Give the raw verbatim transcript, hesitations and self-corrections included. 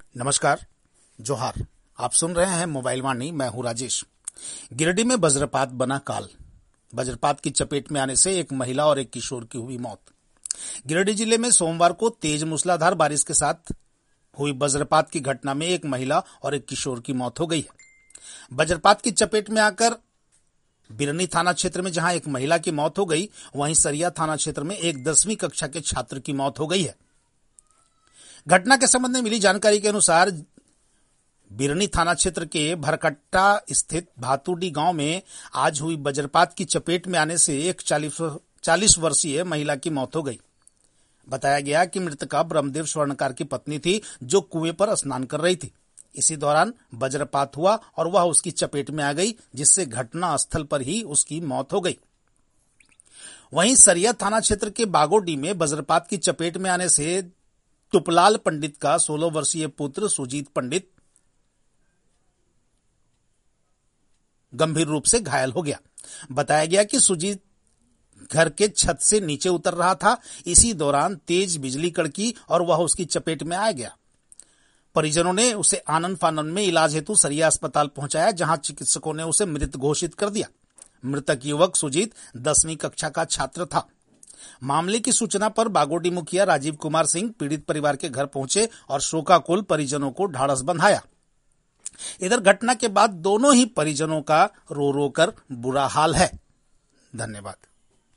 नमस्कार, जोहार। आप सुन रहे हैं मोबाइल वाणी। मैं हूं राजेश। गिरिडीह में वज्रपात बना काल। वज्रपात की चपेट में आने से एक महिला और एक किशोर की हुई मौत। गिरिडीह जिले में सोमवार को तेज मूसलाधार बारिश के साथ हुई वज्रपात की घटना में एक महिला और एक किशोर की मौत हो गई है। वज्रपात की चपेट में आकर बिरनी थाना क्षेत्र में जहां एक महिला की मौत हो गई, वहीं सरिया थाना क्षेत्र में एक दसवीं कक्षा के छात्र की मौत हो गई है। घटना के संबंध में मिली जानकारी के अनुसार बिरनी थाना क्षेत्र के भरकट्टा स्थित भातुडी गांव में आज हुई वज्रपात की चपेट में आने से एक चालीस वर्षीय महिला की मौत हो गई। बताया गया कि मृतका ब्रह्मदेव स्वर्णकार की पत्नी थी, जो कुएं पर स्नान कर रही थी। इसी दौरान वज्रपात हुआ और वह उसकी चपेट में आ गई, जिससे घटना स्थल पर ही उसकी मौत हो गई। वहीं सरिया थाना क्षेत्र के बागोडी में वज्रपात की चपेट में आने से टुपलाल पंडित का सोलह वर्षीय पुत्र सुजीत पंडित गंभीर रूप से घायल हो गया। बताया गया कि सुजीत घर के छत से नीचे उतर रहा था। इसी दौरान तेज बिजली कड़की और वह उसकी चपेट में आ गया। परिजनों ने उसे आनन फानन में इलाज हेतु सरिया अस्पताल पहुंचाया, जहां चिकित्सकों ने उसे मृत घोषित कर दिया। मृतक युवक सुजीत दसवीं कक्षा का छात्र था। मामले की सूचना पर बागोडी मुखिया राजीव कुमार सिंह पीड़ित परिवार के घर पहुंचे और शोकाकुल परिजनों को ढाढ़स बंधाया। इधर घटना के बाद दोनों ही परिजनों का रो रो कर बुरा हाल है। धन्यवाद।